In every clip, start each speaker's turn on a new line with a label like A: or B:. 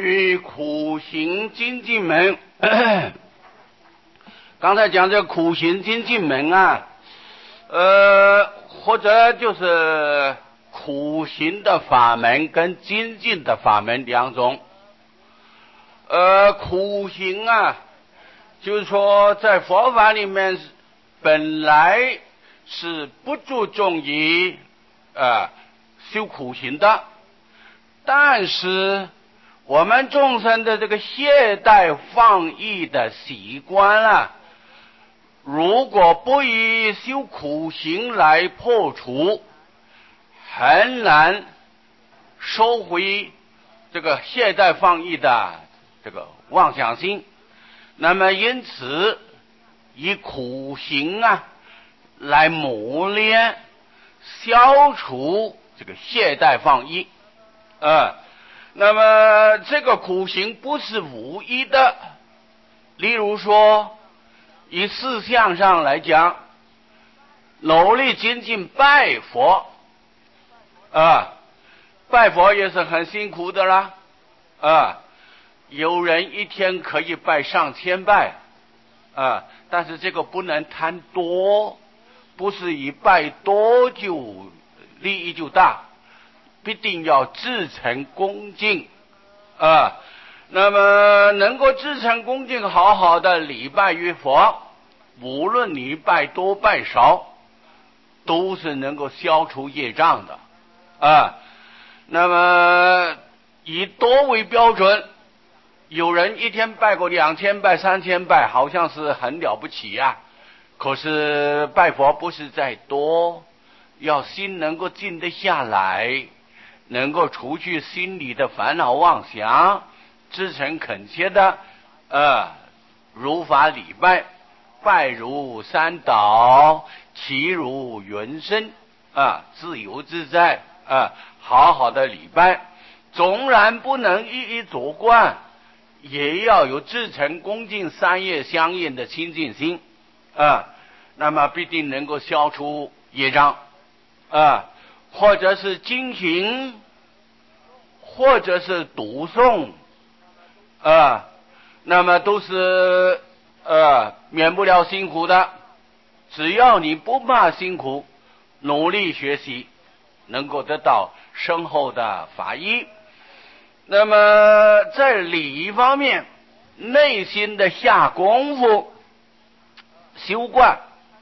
A: 于苦行精进门。刚才讲这苦行精进门啊，或者就是苦行的法门跟精进的法门两种。苦行啊，就是说在佛法里面本来是不注重于修苦行的，但是我们众生的这个懈怠放逸的习惯啊，如果不以修苦行来破除，很难收回这个懈怠放逸的这个妄想心。那么因此以苦行啊来磨练消除这个懈怠放逸。那么这个苦行不是无一的，例如说以事项上来讲，努力精进拜佛拜佛也是很辛苦的啦有人一天可以拜上千拜但是这个不能贪多，不是以拜多就利益就大，必定要至诚恭敬那么能够至诚恭敬好好的礼拜于佛，无论你拜多拜少，都是能够消除业障的那么以多为标准，有人一天拜过2000拜3000拜，好像是很了不起可是拜佛不是在多，要心能够静得下来，能够除去心里的烦恼妄想，至诚恳切的如法礼拜，拜如山倒，其如云深自由自在好好的礼拜，纵然不能一一做观，也要有至诚恭敬三业相应的清净心那么必定能够消除业障或者是经行，或者是读诵那么都是免不了辛苦的。只要你不怕辛苦，努力学习，能够得到深厚的法益。那么在礼方面，内心的下功夫修观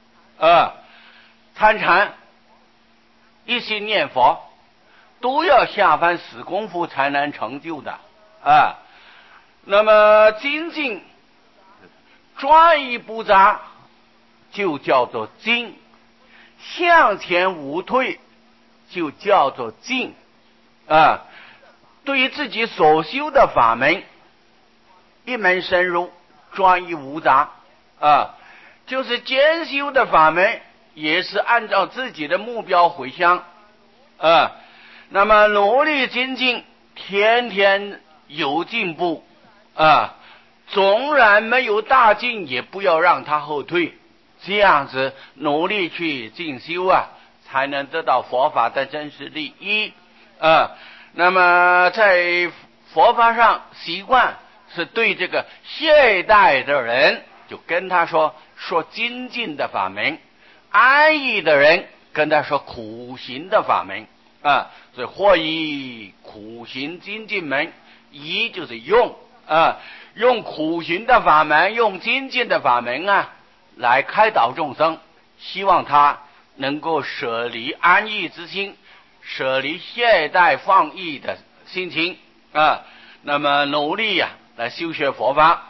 A: 参禅，一心念佛，都要下番死功夫才能成就的那么精进专一不杂，就叫做精；向前无退，就叫做进对于自己所修的法门，一门深入，专一无杂就是兼修的法门，也是按照自己的目标回向那么努力精进，天天有进步纵然没有大进，也不要让它后退，这样子努力去进修才能得到佛法的真实利益那么在佛法上习惯是对这个懈怠的人就跟他说精进的法门，安逸的人跟他说苦行的法门所以或以苦行精进门，一就是用苦行的法门，用精进的法门来开导众生，希望他能够舍离安逸之心，舍离懈怠放逸的心情那么努力来修学佛法。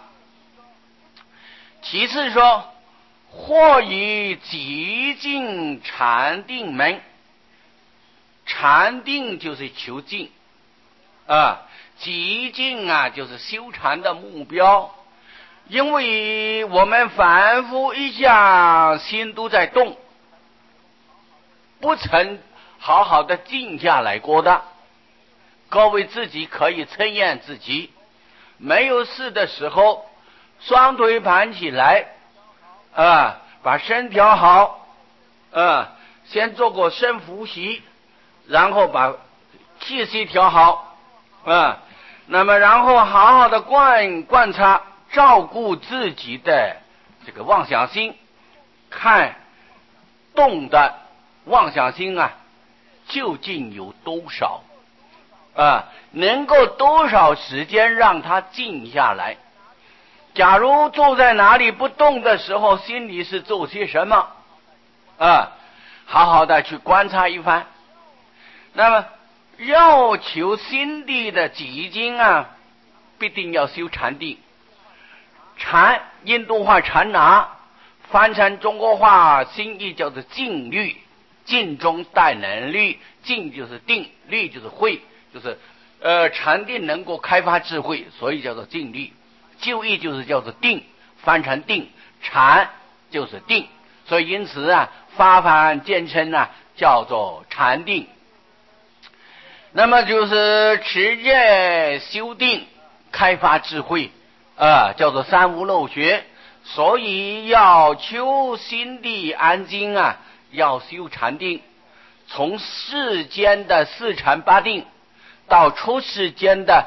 A: 其次说，或以极静禅定门，禅定就是求静极静就是修禅的目标。因为我们反复一下心都在动，不曾好好的静下来过的。各位自己可以测验自己，没有事的时候，双腿盘起来把身调好先做过深呼吸，然后把气息调好那么然后好好的观察，照顾自己的这个妄想心，看动的妄想心啊，究竟有多少能够多少时间让它静下来。假如坐在哪里不动的时候，心里是做些什么好好的去观察一番。那么要求心地的极静必定要修禅定。禅，印度话禅拿，翻成中国话心意叫做静虑，静中带能虑，静就是定，虑就是慧，就是禅定能够开发智慧，所以叫做静虑。就义就是叫做定，翻成定，禅就是定，所以因此发凡简称叫做禅定。那么就是持戒修定，开发智慧叫做三无漏学。所以要求心地安静要修禅定，从世间的四禅八定到出世间的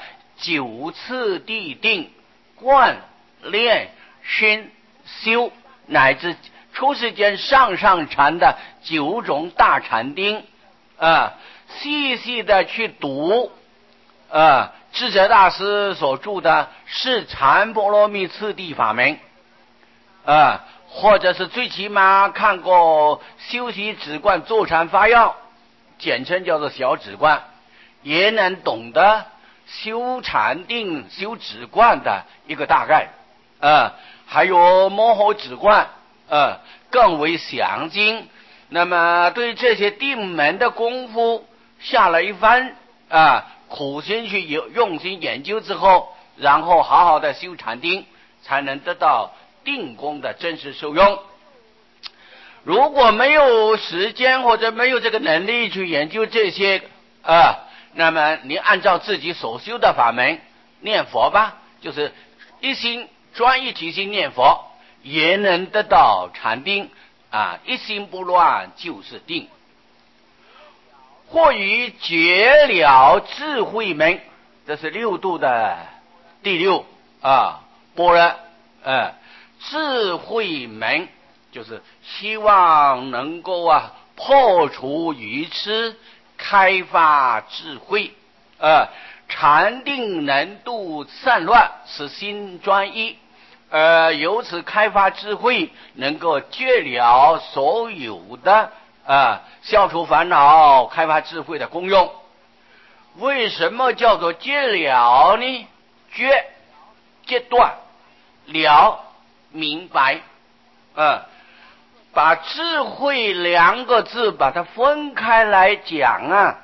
A: 9次地定，观练身修，乃至出世间上禅的9种大禅定细细的去读智者大师所著的是禅波罗蜜次第法门或者是最起码看过修习止观坐禅发要，简称叫做小止观，也能懂得修禅定修止观的一个大概还有摩诃止观更为详尽。那么对这些定门的功夫下了一番苦心去用心研究之后，然后好好的修禅定，才能得到定功的真实受用。如果没有时间或者没有这个能力去研究这些那么你按照自己所修的法门念佛吧，就是一心专一提心念佛，也能得到禅定一心不乱就是定。或于觉了智慧门，这是6度的第6般若智慧门，就是希望能够破除愚痴，开发智慧禅定能度散乱，使心专一，由此开发智慧，能够觉了所有的消除烦恼，开发智慧的功用。为什么叫做觉了呢？决断，了明白把智慧2个字把它分开来讲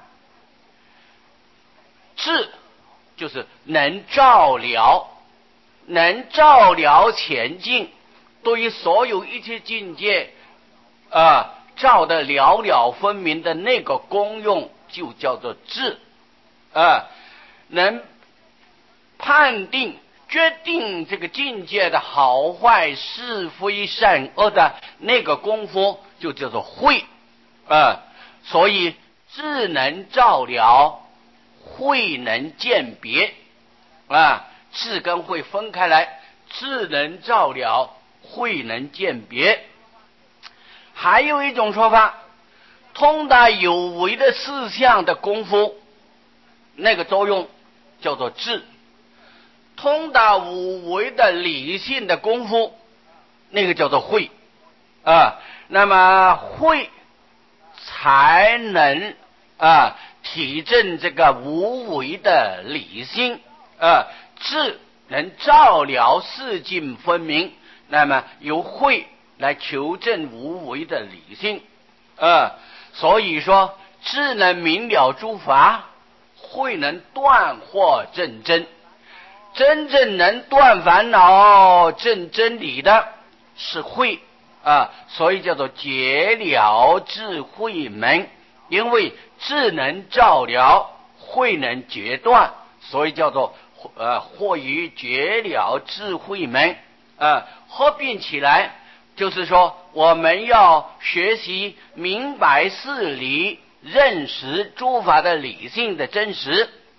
A: 智就是能照了，能照了前进，对于所有一切境界照得了了分明的那个功用就叫做智能判定决定这个境界的好坏是非善恶的那个功夫就叫做慧所以智能照了，慧能鉴别智跟慧分开来，智能照了，慧能鉴别。还有一种说法，通达有为的事项的功夫，那个作用叫做智；通达无为的理性的功夫，那个叫做慧那么慧才能体证这个无为的理性智能照了事境分明，那么由慧来求证无为的理性所以说智能明了诸法，慧能断惑证真。真正能断烦恼证真理的是慧所以叫做觉了智慧门。因为智能照了，慧能决断，所以叫做或于觉了智慧门合并起来，就是说我们要学习明白事理，认识诸法的理性的真实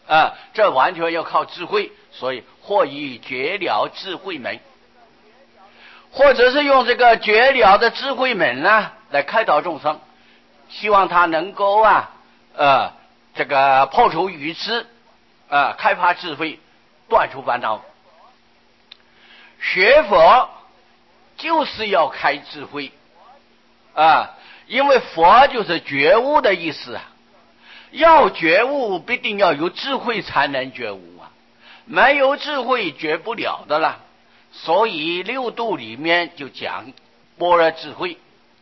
A: 这完全要靠智慧，所以或以绝了智慧门，或者是用这个绝了的智慧门呢来开导众生，希望他能够这个破除愚痴，开发智慧，断除烦恼。学佛就是要开智慧因为佛就是觉悟的意思要觉悟必定要有智慧才能觉悟没有智慧觉不了的了。所以六度里面就讲般若智慧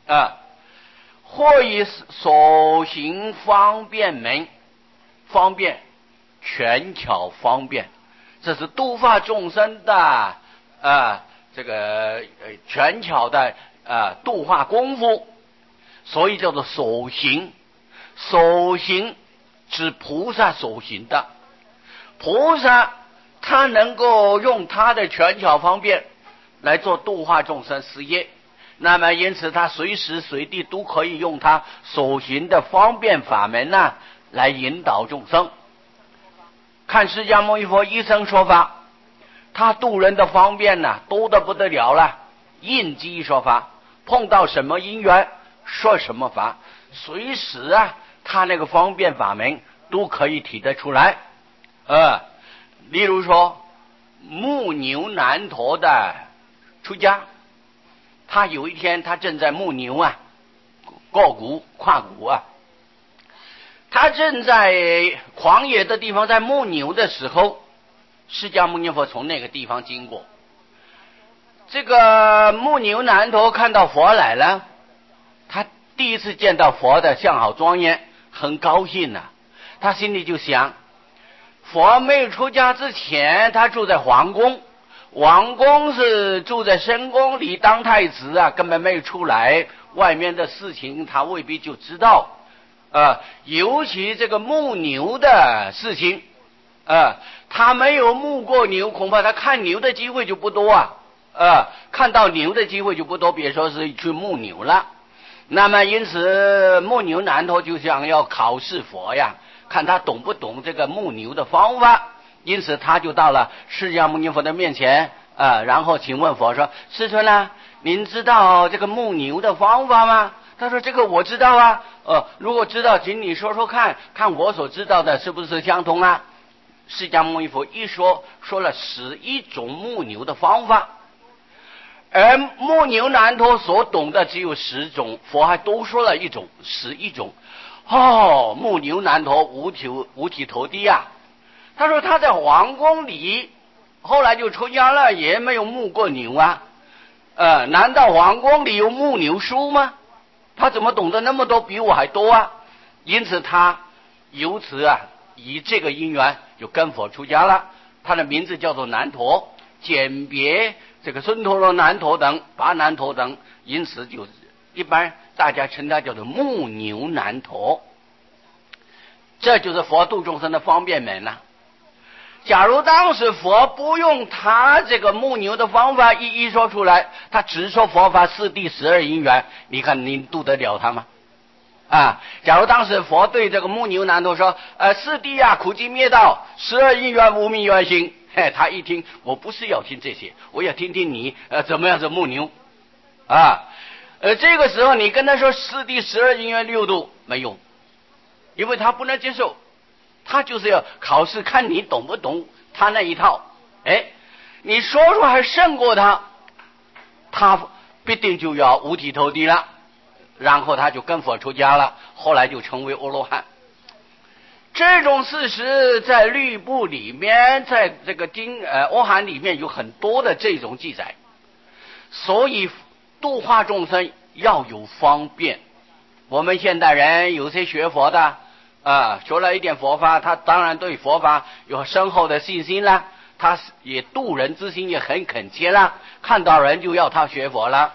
A: 或以所行方便门，方便权巧方便，这是度化众生的这个权巧的度化功夫，所以叫做所行。所行指菩萨所行的，菩萨他能够用他的权巧方便来做度化众生事业，那么因此他随时随地都可以用他所行的方便法门来引导众生。看释迦牟尼佛一生说法，他度人的方便多得不得了了，应机说法，碰到什么因缘说什么法，随时他那个方便法门都可以提得出来例如说牧牛难陀的出家，他有一天他正在牧牛过谷跨谷他正在旷野的地方在牧牛的时候，释迦牟尼佛从那个地方经过，这个牧牛难陀看到佛来了，他第一次见到佛的相好庄严，很高兴他心里就想，佛没有出家之前他住在皇宫，王公是住在深宫里当太子根本没有出来，外面的事情他未必就知道尤其这个牧牛的事情他没有牧过牛，恐怕他看牛的机会就不多看到牛的机会就不多，别说是去牧牛了。那么因此牧牛难陀就想要考试佛看他懂不懂这个牧牛的方法，因此他就到了释迦牟尼佛的面前然后请问佛说，世尊您知道这个牧牛的方法吗？他说这个我知道如果知道请你说说看，看我所知道的是不是相同释迦牟尼佛一说了11种牧牛的方法，而牧牛难陀所懂的只有10种，佛还多说了一种11种牧牛难陀五体投地他说他在皇宫里后来就出家了，也没有牧过牛难道皇宫里有牧牛书吗？他怎么懂得那么多，比我还多因此他由此以这个因缘就跟佛出家了，他的名字叫做难陀，简别这个孙陀罗难陀等跋难陀等，因此就一般大家称他叫做牧牛难陀。这就是佛度众生的方便门假如当时佛不用他这个牧牛的方法一一说出来，他只说佛法四谛12因缘，你看你度得了他吗？假如当时佛对这个牧牛难陀说四谛苦集灭道12因缘无明缘心，他一听，我不是要听这些，我要听听你怎么样子牧牛这个时候你跟他说四谛12因缘6度没用，因为他不能接受，他就是要考试看你懂不懂他那一套你说出还胜过他必定就要五体投地了，然后他就跟佛出家了，后来就成为阿罗汉。这种事实在律部里面，在这个阿含里面有很多的这种记载，所以度化众生要有方便。我们现代人有些学佛的学了一点佛法，他当然对佛法有深厚的信心了，他也度人之心也很恳切了，看到人就要他学佛了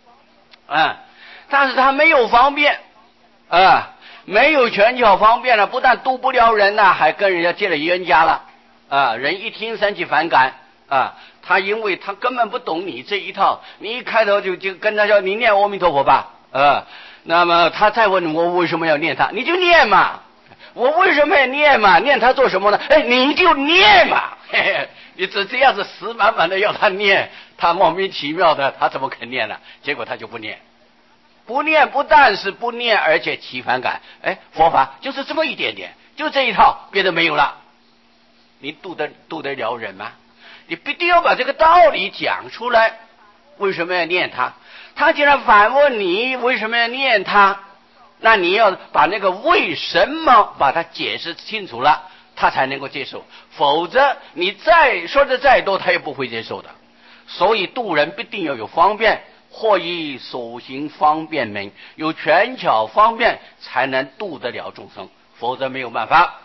A: 但是他没有方便没有权巧方便了，不但度不了人还跟人家结了冤家了人一听生起反感他因为他根本不懂你这一套，你一开头就跟他说你念阿弥陀佛吧那么他再问我为什么要念他，你就念嘛， 我为什么要念嘛？念他做什么呢？哎，你就念嘛，嘿嘿，你这样子死板板的要他念，他莫名其妙的，他怎么肯念呢？结果他就不念，不念不但是不念，而且起反感。哎，佛法就是这么一点点，就这一套，别的没有了。你度得了人吗？你必定要把这个道理讲出来。为什么要念他？他既然反问你为什么要念他，那你要把那个为什么把它解释清楚了，他才能够接受，否则你再说的再多，他也不会接受的。所以度人必定要有方便，或以所行方便门，有权巧方便才能度得了众生，否则没有办法。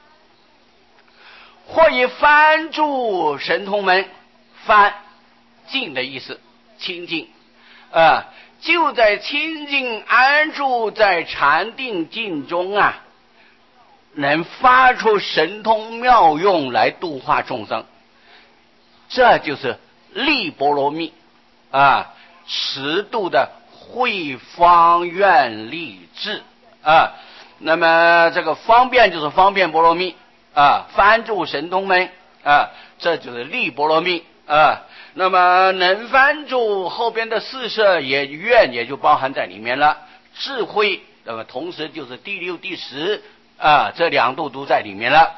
A: 或以翻住神通门，翻静的意思，清净就在清净安住在禅定境中能发出神通妙用来度化众生，这就是力波罗蜜十度的慧方愿力智那么这个方便就是方便波罗蜜翻住神通门这就是力波罗蜜那么能翻住后边的四摄愿也就包含在里面了。智慧那么同时就是第六第十这两度都在里面了。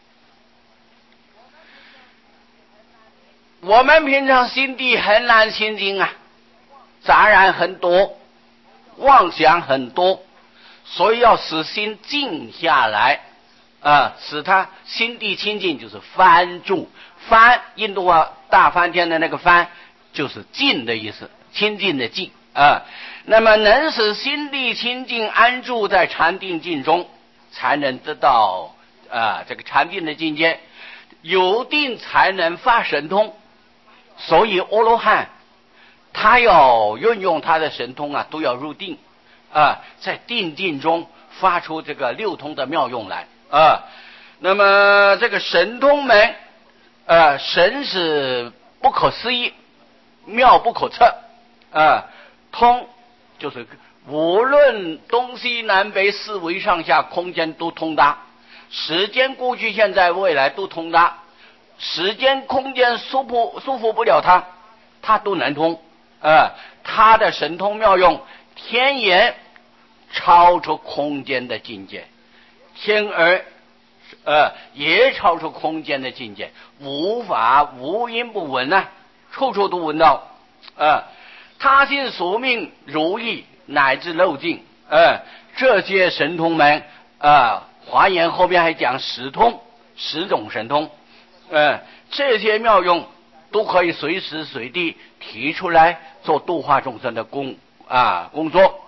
A: 我们平常心地很难清净杂染很多，妄想很多，所以要使心静下来使他心地清净，就是翻住。翻印度大翻天的那个翻就是静的意思，清净的静那么能使心地清净安住在禅定境中，才能得到这个禅定的境界。有定才能发神通，所以阿罗汉他要运用他的神通都要入定在定境中发出这个六通的妙用来那么这个神通门神是不可思议，妙不可测通就是无论东西南北四维上下空间都通达，时间过去现在未来都通达，时间空间束缚不了他都能通他的神通妙用天眼超出空间的境界，天耳也超出空间的境界，无法无因不闻处处都闻到他心所命如意乃至漏尽这些神通门华严后边还讲十通10种神通这些妙用都可以随时随地提出来做度化众生的工作。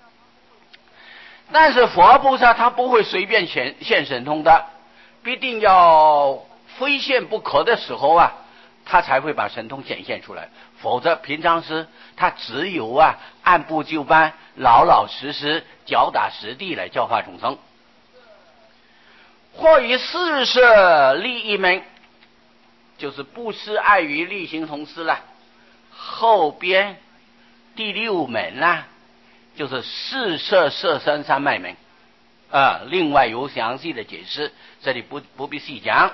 A: 但是佛菩萨他不会随便现神通的，必定要非现不可的时候他才会把神通显现出来，否则平常时他只有按部就班，老老实实，脚打实地来教化众生。或以四摄利益门，就是布施爱语利行同施了。后边第6门就是四摄摄身三昧门另外有详细的解释，这里不必细讲。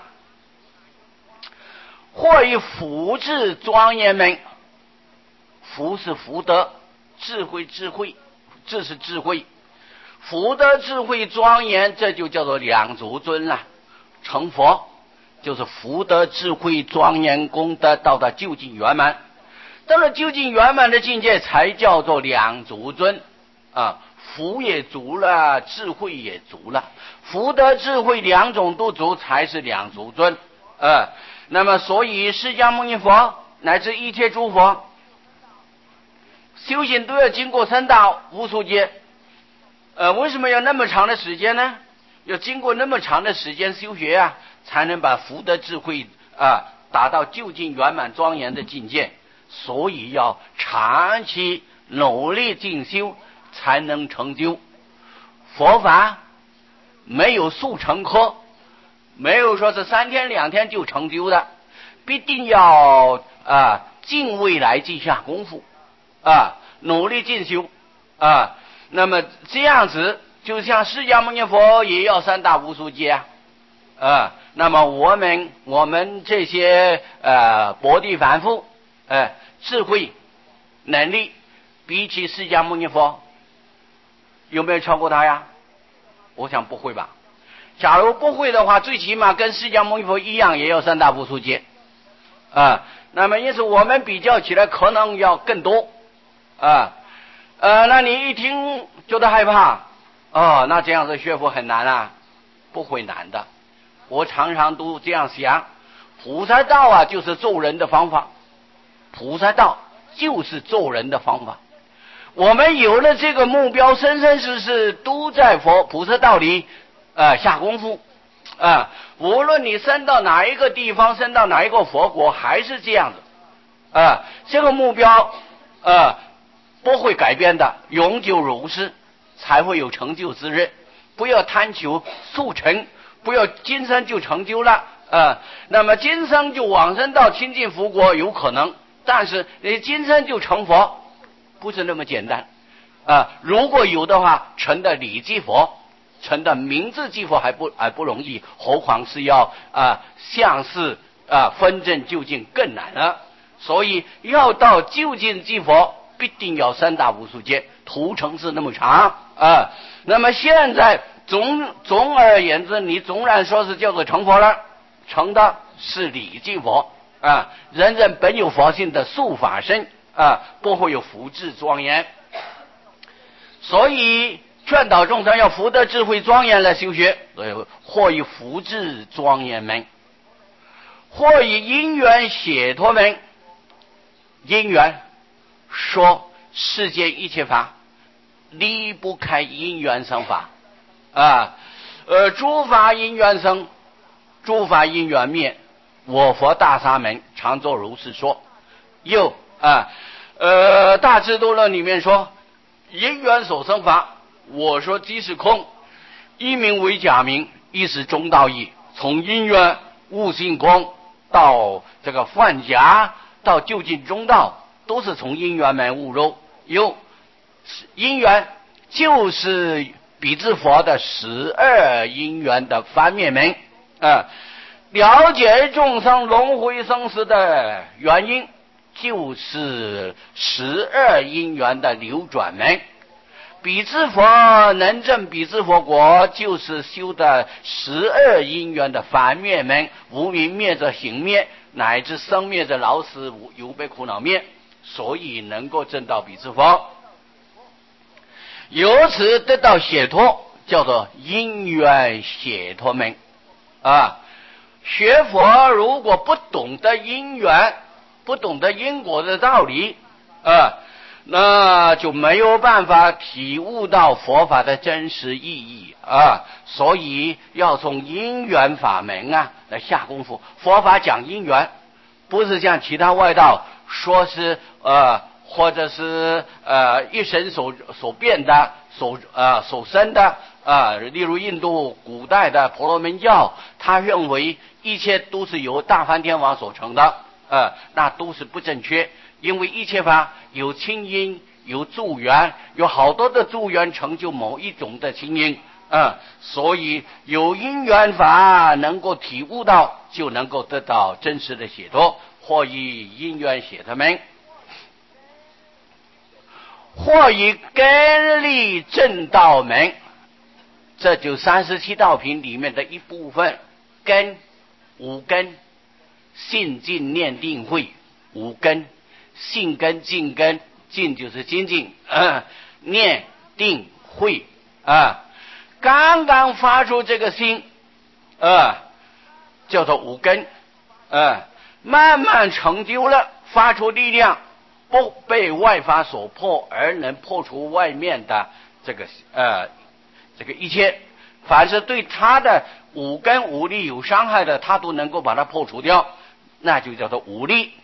A: 或以福智庄严门，福是福德，智慧智是智慧，福德智慧庄严，这就叫做两足尊了。成佛就是福德智慧庄严功德到达究竟圆满，到了究竟圆满的境界才叫做两足尊福也足了，智慧也足了，福德智慧两种都足才是两足尊那么所以释迦牟尼佛乃至一切诸佛修行都要经过三大无数劫为什么要那么长的时间呢？要经过那么长的时间修学才能把福德智慧达到究竟圆满庄严的境界，所以要长期努力进修才能成就。佛法没有速成科，没有说是3天2天就成就的，必定要尽未来尽下功夫努力进修那么这样子就像释迦牟尼佛也要三大无数劫那么我们这些薄地凡夫智慧能力比起释迦牟尼佛有没有超过他呀？我想不会吧。假如不会的话，最起码跟释迦牟尼佛一样也要三大无数劫那么因此我们比较起来可能要更多那你一听觉得害怕那这样子学佛很难不会难的。我常常都这样想，菩萨道就是做人的方法，菩萨道就是做人的方法。我们有了这个目标，生生世世都在菩萨道里下功夫无论你升到哪一个地方，升到哪一个佛国，还是这样的这个目标不会改变的，永久如是，才会有成就之日。不要贪求速成，不要今生就成就了那么今生就往生到清净佛国有可能，但是你今生就成佛不是那么简单如果有的话，成的理即佛，成的名字即佛还不容易，何况是要相似分证究竟更难了。所以要到究竟即佛，必定要三大无数劫，途程是那么长那么现在总而言之，你纵然说是叫做成佛了，成的是理即佛人人本有佛性的素法身不会有福智庄严。所以劝导众生要福德智慧庄严来修学，或以福智庄严门，或以因缘解脱门。因缘说世间一切法离不开因缘生法诸法因缘生，诸法因缘灭，我佛大沙门常作如是说。又大智度论里面说，因缘所生法，我说即是空，一名为假名，一是中道义。从因缘悟性空到这个幻假，到究竟中道，都是从因缘门悟入。有因缘就是比之佛的12因缘的翻面门了解众生轮回生死的原因，就是12因缘的流转门。比之佛能证比之佛国，就是修的12因缘的翻面门，无明灭者行灭，乃至生灭者老死有悲苦恼灭，所以能够证到比之佛，由此得到解脱，叫做因缘解脱门学佛如果不懂得因缘，不懂得因果的道理那就没有办法体悟到佛法的真实意义所以要从因缘法门来下功夫。佛法讲因缘，不是像其他外道说是或者是一神所变的所生的例如印度古代的婆罗门教，他认为一切都是由大梵天王所成的那都是不正确。因为一切法有亲因，有助缘，有好多的助缘成就某一种的亲因所以有因缘法能够体悟到，就能够得到真实的解脱。或以因缘解脱门，或以根力正道门，这就37道品里面的一部分。根五根，信静念定慧，五根，信根静根，静就是精进念定慧刚刚发出这个心叫做五根慢慢成就了，发出力量，不被外法所破，而能破除外面的这个一切，凡是对他的五根五力有伤害的，他都能够把它破除掉，那就叫做五力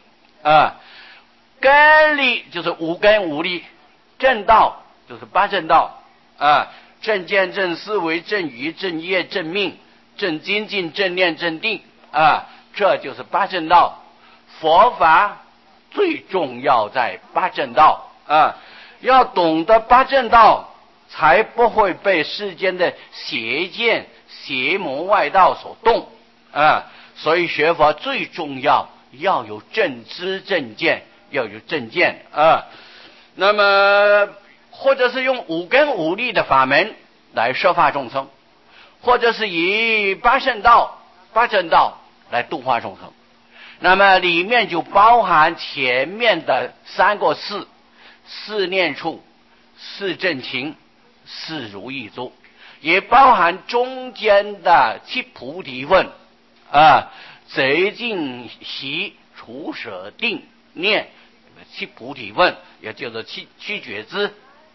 A: 根力就是五根五力，正道就是八正道正见正思维正语正业正命正精进正念正定这就是八正道。佛法最重要在八正道要懂得八正道， 才不会被世间的邪见、邪魔外道所动啊。所以学佛最重要要有正知正见，要有正见啊。那么或者是用五根五力的法门来摄化众生，或者是以八圣道、八正道来度化众生。那么里面就包含前面的三个四：四念处、四正勤、四如意足，也包含中间的七菩提分啊，贼净习除舍定念七菩提分，也就是七觉支。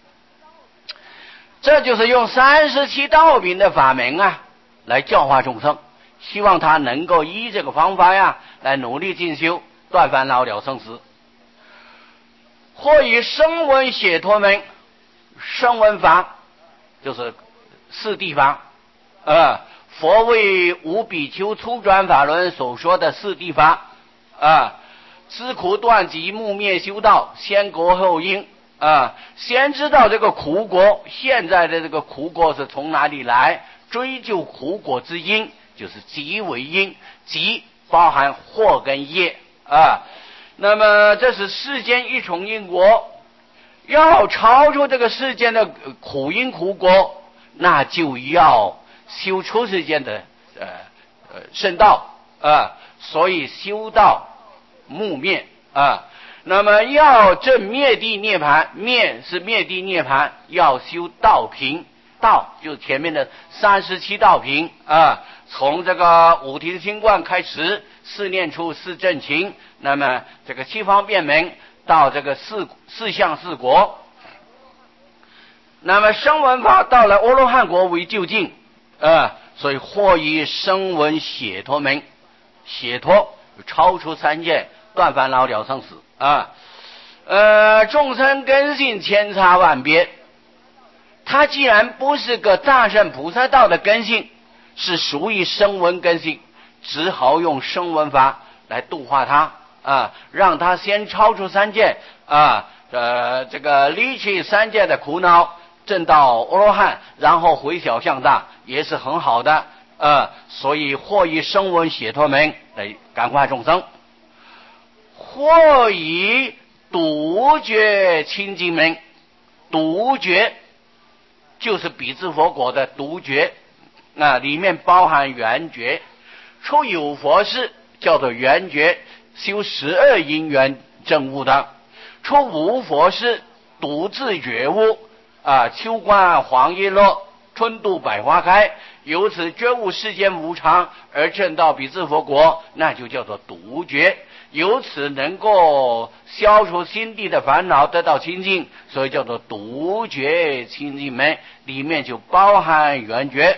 A: 这就是用37道品的法门啊，来教化众生，希望他能够依这个方法呀，来努力进修，断烦恼了生死。或以声闻解脱门，声闻法就是四谛法，佛为无比丘初转法轮所说的四谛法啊，知苦断集，目灭修道，先果后因啊，先知道这个苦果，现在的这个苦果是从哪里来，追究苦果之因，就是集为因，集包含祸跟业啊。那么这是世间一重因果，要超出这个世间的苦因苦果，那就要修出世间的圣道啊，所以修道目灭啊。那么要证灭地涅盘，灭是灭地涅盘，要修道品，道就是前面的37道品啊，从这个五庭心观开始，四念处、四正勤，那么这个七方便门到这个四相四果。那么声闻法到了阿罗汉国为究竟所以或以声闻解脱门，解脱超出三界，断烦恼了生死啊。众生根性千差万别，他既然不是个大乘菩萨道的根性，是属于声闻根性，只好用声闻法来度化他让他先超出三界这个离去三界的苦恼，证到阿罗汉，然后回小向大，也是很好的所以或以声闻解脱门来感化众生，或以独觉清净门，独觉就是比支佛果的独觉里面包含缘觉，出有佛事叫做缘觉，修12因缘证悟的；出无佛事独自觉悟秋观黄叶落，春度百花开，由此觉悟世间无常而证到比支佛果，那就叫做独觉，由此能够消除心地的烦恼，得到清净，所以叫做独觉清净门，里面就包含缘觉。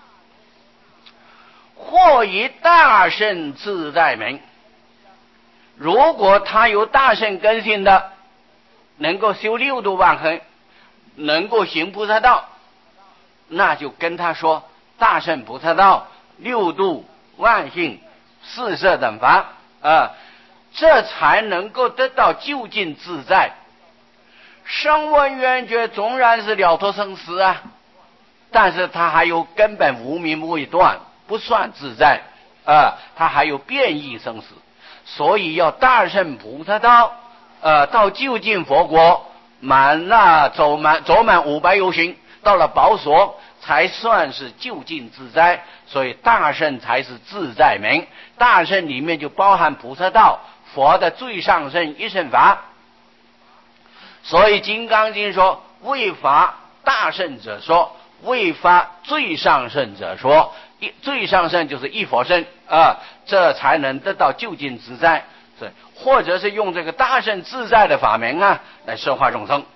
A: 或以大乘自在门，如果他有大乘根性的，能够修六度万恒，能够行菩萨道，那就跟他说大乘菩萨道、六度万行、四摄等法这才能够得到究竟自在。声闻缘觉纵然是了脱生死但是他还有根本无明未断，不算自在他还有变异生死，所以要大乘菩萨道到究竟佛国走满500由行，到了宝所才算是究竟自在，所以大乘才是自在门。大乘里面就包含菩萨道，佛的最上乘一乘法。所以金刚经说未发大乘者说，未发最上乘者说，最上乘就是一佛乘这才能得到究竟自在。或者是用这个大乘自在的法门来摄化众生。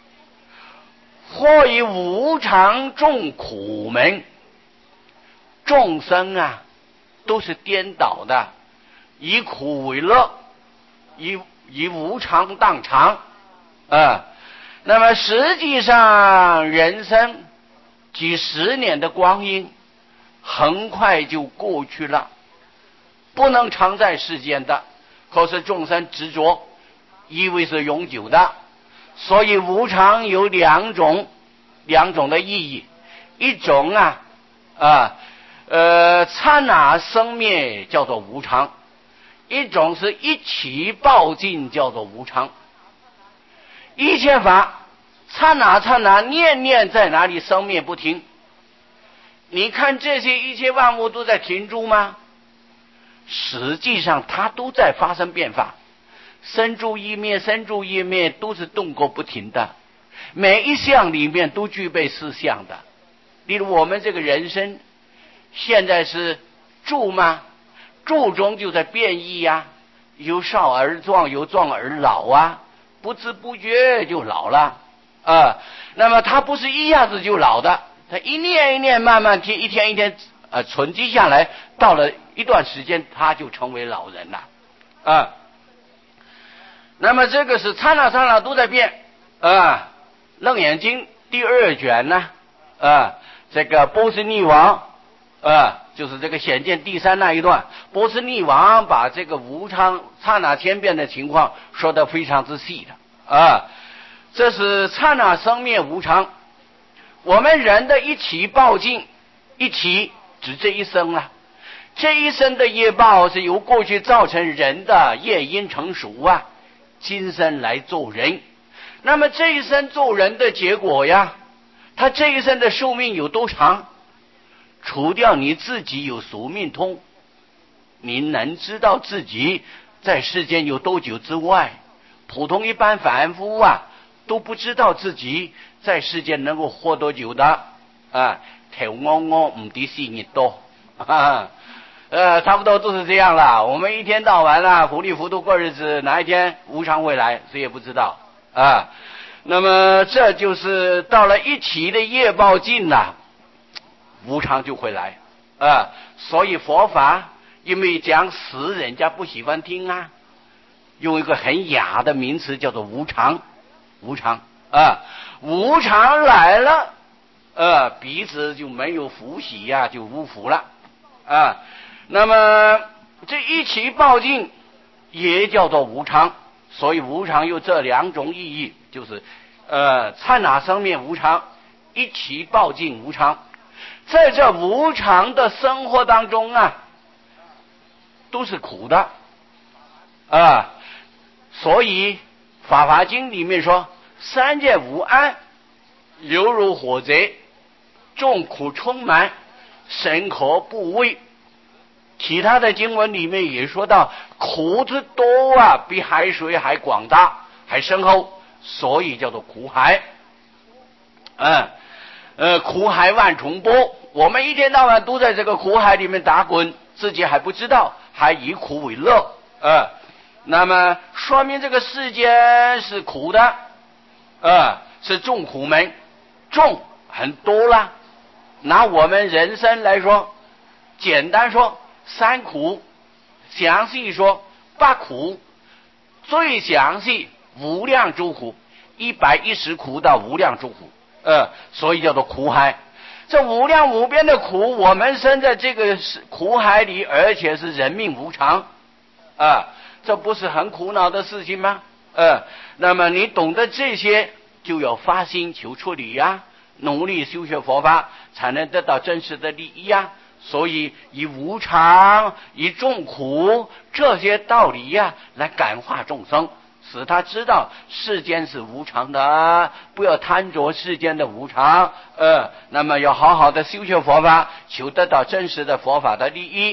A: 或以无常众苦门，众生都是颠倒的，以苦为乐，以无常当常那么实际上人生几十年的光阴很快就过去了，不能常在世间的，可是众生执着以为是永久的。所以无常有2种， 两种的意义，一种刹那生灭叫做无常，一种是一起报尽叫做无常。一切法刹那刹那念念在哪里生灭不停，你看这些一切万物都在停住吗？实际上它都在发生变化，生住异灭，生住异灭都是动过不停的，每一项里面都具备四项的。例如我们这个人生现在是住吗？住中就在变异呀，由少而壮，由壮而老啊，不知不觉就老了那么它不是一下子就老的，它一念一念慢慢一天一天存积下来，到了一段时间他就成为老人了那么这个是刹那刹那都在变楞严经第2卷呢这个波斯匿王就是这个显见第3那一段，波斯匿王把这个无常刹那千变的情况说得非常之细的这是刹那生灭无常。我们人的一起报尽，一起指这一生这一生的业报是由过去造成人的业因成熟今生来做人。那么这一生做人的结果他这一生的寿命有多长？除掉你自己有宿命通，你能知道自己在世间有多久之外，普通一般凡夫都不知道自己在世间能够活多久的头昂昂唔抵4年多差不多都是这样了。我们一天到晚糊里糊涂过日子，哪一天无常会来谁也不知道那么这就是到了一起的业报尽无常就会来所以佛法因为讲死人家不喜欢听用一个很雅的名词叫做无常。无常无常来了彼此就没有福喜就无福了那么这一起报尽也叫做无常，所以无常有这两种意义，就是刹那生灭无常，一起报尽无常。在这无常的生活当中都是苦的所以法华经里面说三界无安，犹如火贼，众苦充满，深可怖畏。其他的经文里面也说到苦之多比海水还广大还深厚，所以叫做苦海苦海万重波，我们一天到晚都在这个苦海里面打滚，自己还不知道，还以苦为乐那么说明这个世间是苦的是众苦门，众很多啦。拿我们人生来说，简单说三苦，详细说八苦，最详细无量诸苦，110苦到无量诸苦所以叫做苦海。这无量无边的苦，我们生在这个苦海里，而且是人命无常这不是很苦恼的事情吗那么你懂得这些，就要发心求出离努力修学佛法，才能得到真实的利益所以以无常以众苦这些道理来感化众生，使他知道世间是无常的不要贪着世间的无常那么要好好的修学佛法，求得到真实的佛法的利益。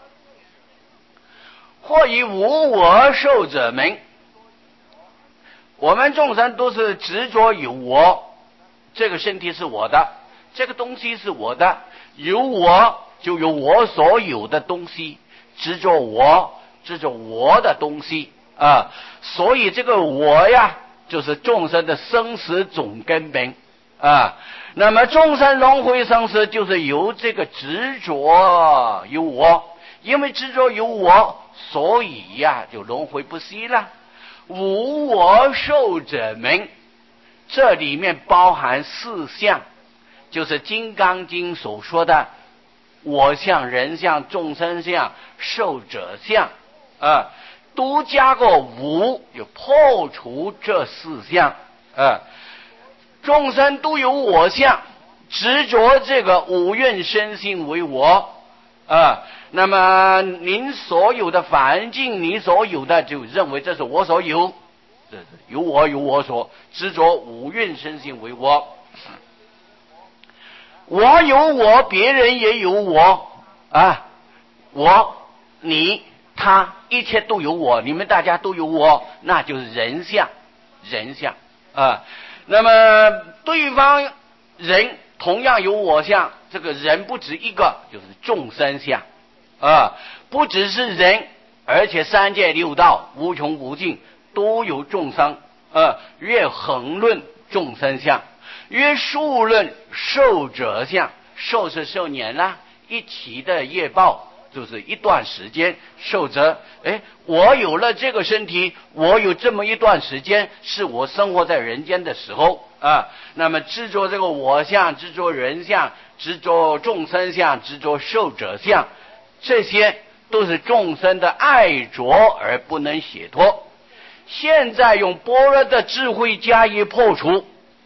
A: 或以无我受者门，我们众生都是执着有我，这个身体是我的，这个东西是我的，有我就有我所有的东西，执着我的东西所以这个我就是众生的生死总根本那么众生轮回生死就是由这个执着有我，因为执着有我，所以就轮回不息了。无我受者门，这里面包含4相，就是《金刚经》所说的我相、人相、众生相、寿者相都加个无，就破除这4相众生都有我相，执着这个五蕴身心为我那么您所有的环境，你所有的就认为这是我所有，这是有我所执着五蕴身心为我，我有我，别人也有我我你他一切都有我，你们大家都有我，那就是人相那么对方人同样有我相，这个人不止一个，就是众生相不只是人，而且三界六道无穷无尽都有众生越横论众生相，越数论寿者相，寿是寿年啦，一起的业报就是一段时间，寿者我有了这个身体，我有这么一段时间是我生活在人间的时候那么执着这个我相，执着人相，执着众生相，执着寿者相，这些都是众生的爱着而不能解脱。现在用般若的智慧加以破除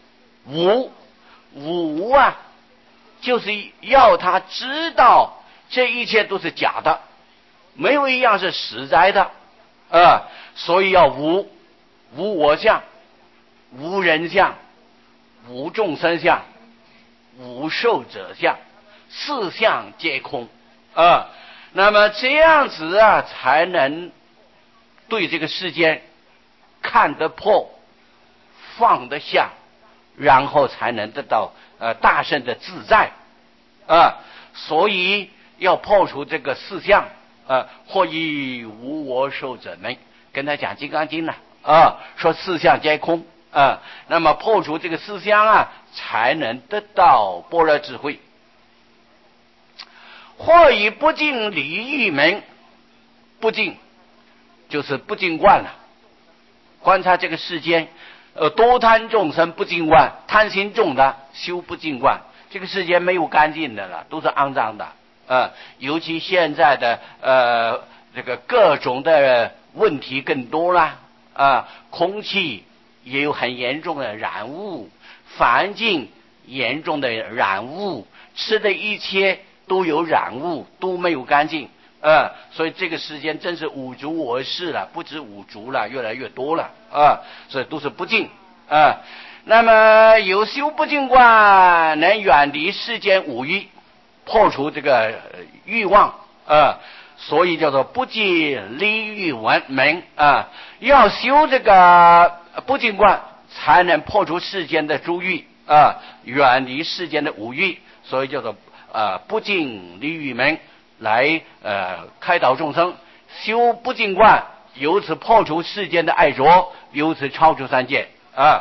A: 无就是要他知道这一切都是假的，没有一样是实在的所以要无我相，无人相，无众生相，无寿者相，四相皆空那么这样子才能对这个世间看得破，放得下，然后才能得到大圣的自在所以要破除这个四相或以无我寿者门，跟他讲《金刚经》了说四相皆空那么破除这个四相才能得到般若智慧。或以不净离欲门，不净就是不净观了。观察这个世间多贪众生不净观，贪心重的修不净观，这个世间没有干净的了，都是肮脏的尤其现在的这个各种的问题更多了空气也有很严重的染污，环境严重的染污，吃的一切都有染污，都没有干净所以这个世间真是五浊恶世了，不止五浊了，越来越多了所以都是不净那么有修不净观，能远离世间五欲，破除这个欲望所以叫做不净离欲门要修这个不净观，才能破除世间的诸欲远离世间的五欲，所以叫做不净离欲门，来开导众生，修不净观，由此破除世间的爱着，由此超出三界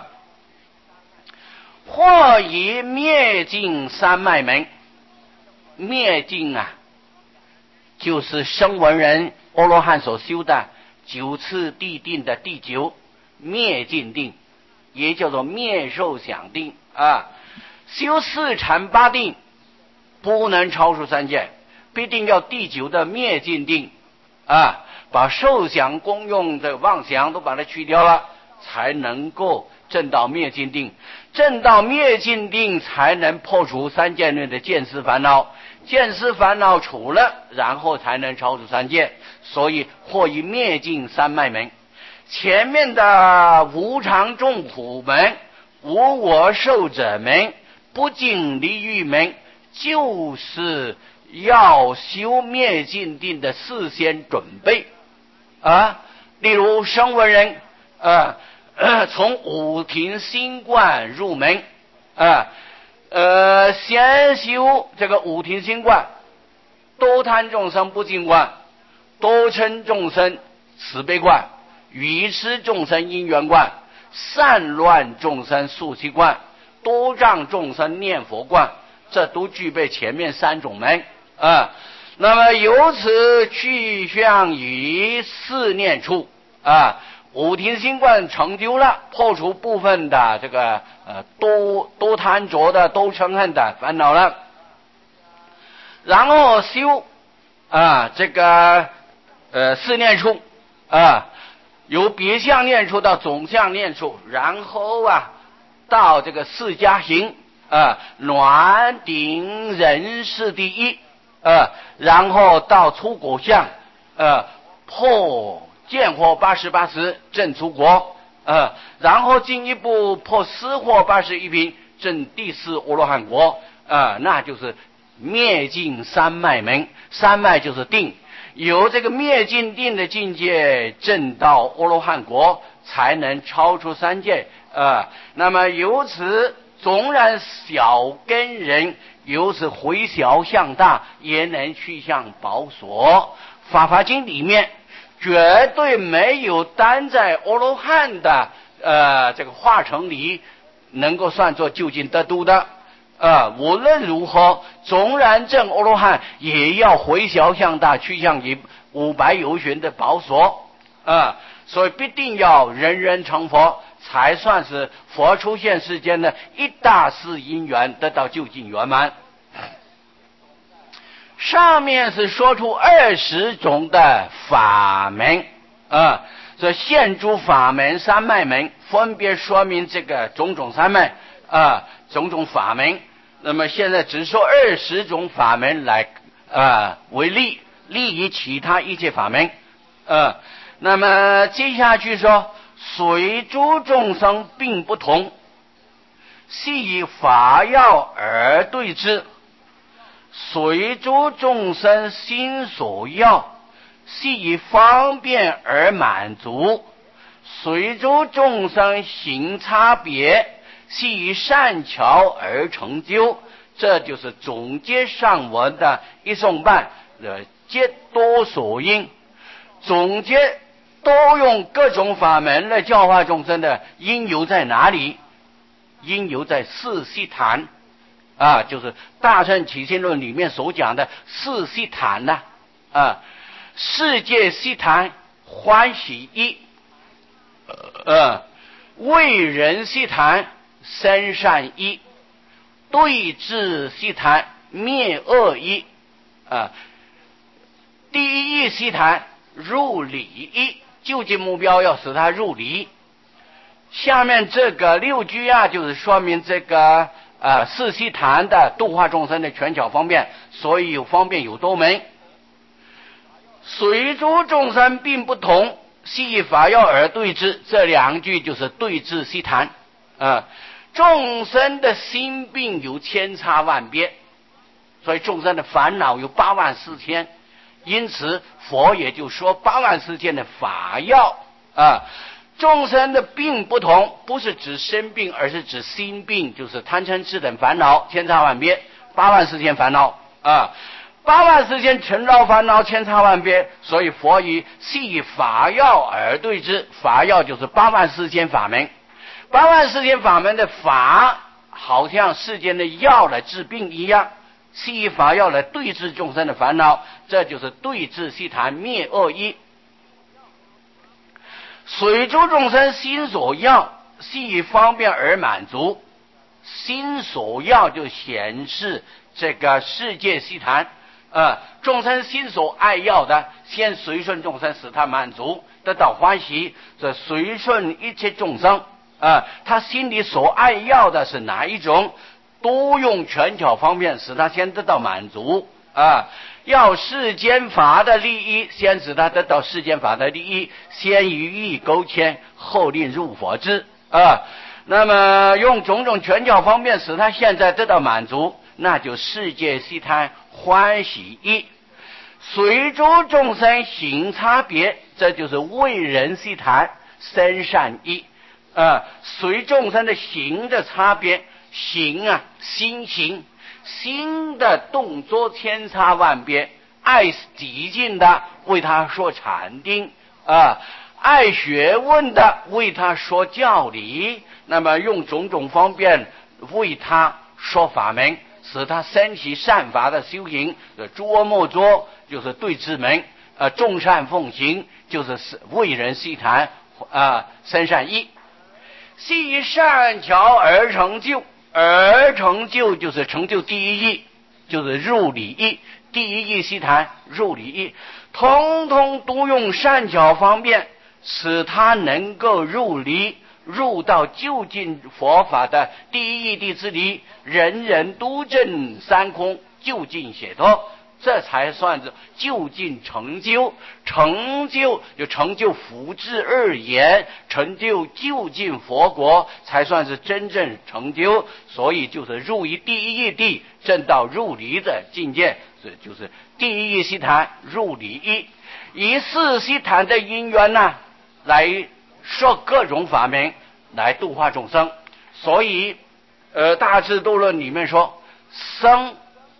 A: 或以灭尽三昧门，灭尽就是声闻人阿罗汉所修的九次地定的第九灭尽定，也叫做灭受想定修四禅八定不能超出三界，必定要第九的灭尽定把受想功用的妄想都把它去掉了，才能够证到灭尽定，证到灭尽定才能破除三界内的见思烦恼，见思烦恼除了，然后才能超出三界，所以或以灭尽三昧门。前面的无常众苦门、无我受者门、不净离欲门，就是要修灭尽定的事先准备例如声闻人从五停心观入门先修这个五停心观，多贪众生不净观，多嗔众生慈悲观，愚痴众生因缘观，散乱众生速习观，多障众生念佛观，这都具备前面三种门那么由此去向于四念处五停心观成就了，破除部分的这个多贪着的多嗔恨的烦恼了，然后修这个四念处由别相念处到总相念处，然后到这个四家行暖鼎人事第一然后到出国相破见货88时正出国然后进一步破私货81品正第四阿罗汉国那就是灭尽三脉门，三脉就是定，由这个灭尽定的境界证到阿罗汉国，才能超出三界那么由此纵然小根人由此回小向大，也能去向宝所。法华经里面绝对没有单在阿罗汉的这个化成里能够算作究竟得度的无论如何纵然证阿罗汉，也要回小向大，去向于500由旬的宝所所以必定要人人成佛，才算是佛出现世间的一大事因缘得到究竟圆满。上面是说出20种的法门这现诸法门三脉门，分别说明这个种种三脉种种法门。那么现在只说20种法门来为例于其他一切法门那么接下去说随诸众生并不同，系以法要而对之，随诸众生心所要，系以方便而满足，随诸众生行差别，系以善巧而成就。这就是总结上文的一颂半皆多所因，总结都用各种法门来教化众生的因由在哪里？因由在四悉檀就是大乘起信论里面所讲的四悉檀世界悉檀欢喜一为人悉檀生善一，对治悉檀灭恶一第一义悉檀入理一，究竟目标要使他入理。下面这个6句就是说明这个四悉檀的度化众生的权巧方便，所以有方便有多门。随诸众生并不同，系以法要而对治，这2句就是对治悉檀众生的心病有千差万别，所以众生的烦恼有8万4千，因此佛也就说8万4千的法要众生的病不同，不是指身病，而是指心病，就是贪嗔痴等烦恼千差万别，8万4千烦恼8万4千尘扰烦恼千差万别，所以佛系以法要而对之，法要就是8万4千法门，8万4千法门的法好像世间的药来治病一样，系以法要来对治众生的烦恼，这就是对治悉檀灭恶一。随诸众生心所要，系以方便而满足，心所要就显示这个世界悉檀众生心所爱要的，先随顺众生，使他满足得到欢喜，这随顺一切众生他心里所爱要的是哪一种，多用权巧方便使他先得到满足要世间法的利益，先使他得到世间法的利益，先予以勾牵，后令入佛之那么用种种权巧方便使他现在得到满足，那就世界悉檀欢喜一。随诸众生行差别，这就是为人悉檀生善一随众生的行的差别，行心行，心的动作千差万别，爱极尽的为他说禅定爱学问的为他说教理，那么用种种方便为他说法门，使他升起善法的修行诸恶莫作就是对治门众善奉行就是为人悉檀生善一，系以善巧而成就，而成就就是成就第一义，就是入理义，第一义悉檀入理义，通通都用善巧方便使他能够入理入到究竟佛法的第一义谛之理，人人都证三空，究竟解脱，这才算是究竟成就。成就就成就福智二言，成就究竟佛国，才算是真正成就。所以就是入于第一义谛，证到入离的境界，这就是第一义悉谈入离义。以四悉谈的因缘呢，来说各种法门来度化众生。所以大智度论里面说，生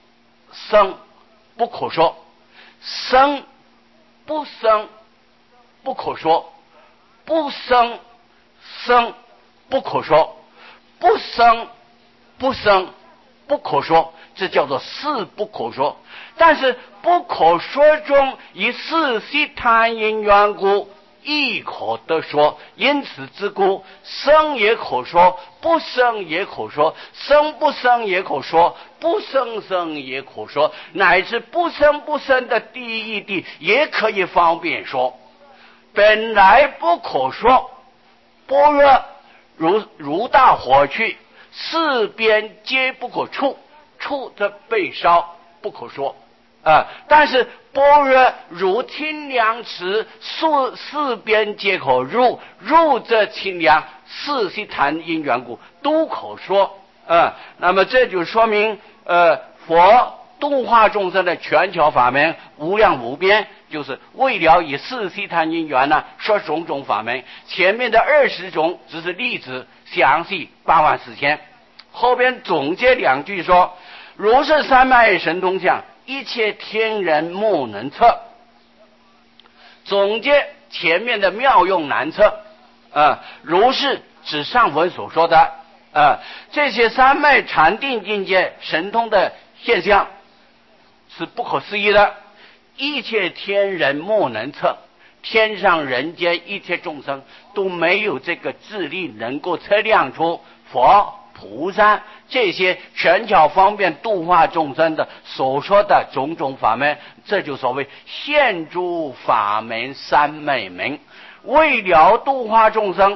A: 不可说，生不生不可说，不生不可说，不生不可说，这叫做四不可说。但是不可说中以四悉谈因缘故，亦可得说，因此之故，生也可说，不生也可说，生不生也可说，不生也可说，乃至不生的第一义谛也可以方便说。本来不可说，般若如大火去，四边皆不可触，触则被烧，不可说但是般若如清凉池，四边皆可入，入则清凉，四悉谈因缘故都可说那么这就说明佛度化众生的全球法门无量无边，就是为了以四悉谈因缘呢说种种法门。前面的20种只是例子，详细84000。后边总结2句说，如是三昧神通相，一切天人莫能测。总结前面的妙用难测如是指上文所说的这些三昧禅定境界神通的现象是不可思议的，一切天人莫能测。天上人间一切众生都没有这个智力能够测量出佛菩萨这些权巧方便度化众生的所说的种种法门，这就所谓现诸法门三昧门。为了度化众生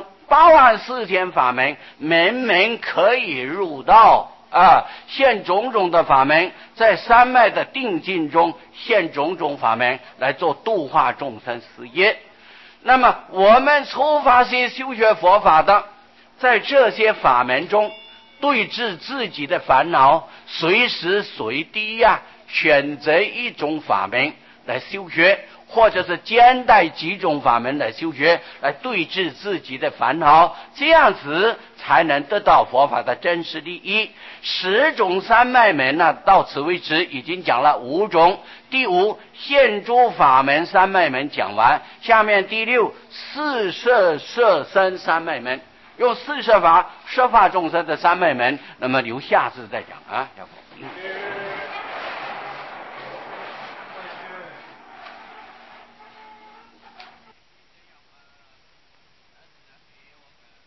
A: 84000法门，门门可以入道现种种的法门，在三昧的定境中现种种法门来做度化众生事业。那么我们初发心修学佛法的，在这些法门中对治自己的烦恼，随时随地选择一种法门来修学，或者是兼带几种法门来修学，来对治自己的烦恼，这样子才能得到佛法的真实利益。10种三昧门呢，到此为止已经讲了5种。第5现诸法门三昧门讲完，下面第6四摄摄身三昧门，用四摄法摄化众生的三昧门，那么留下次再讲要不